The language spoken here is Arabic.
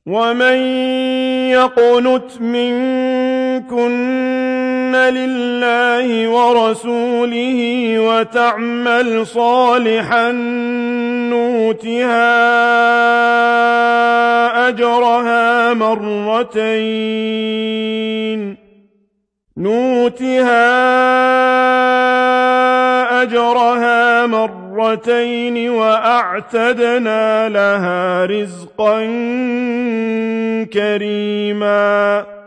ومن يقنت منكن لله ورسوله وتعمل صالحا نؤتها أجرها مرتين وأعتدنا لها رزقا كريما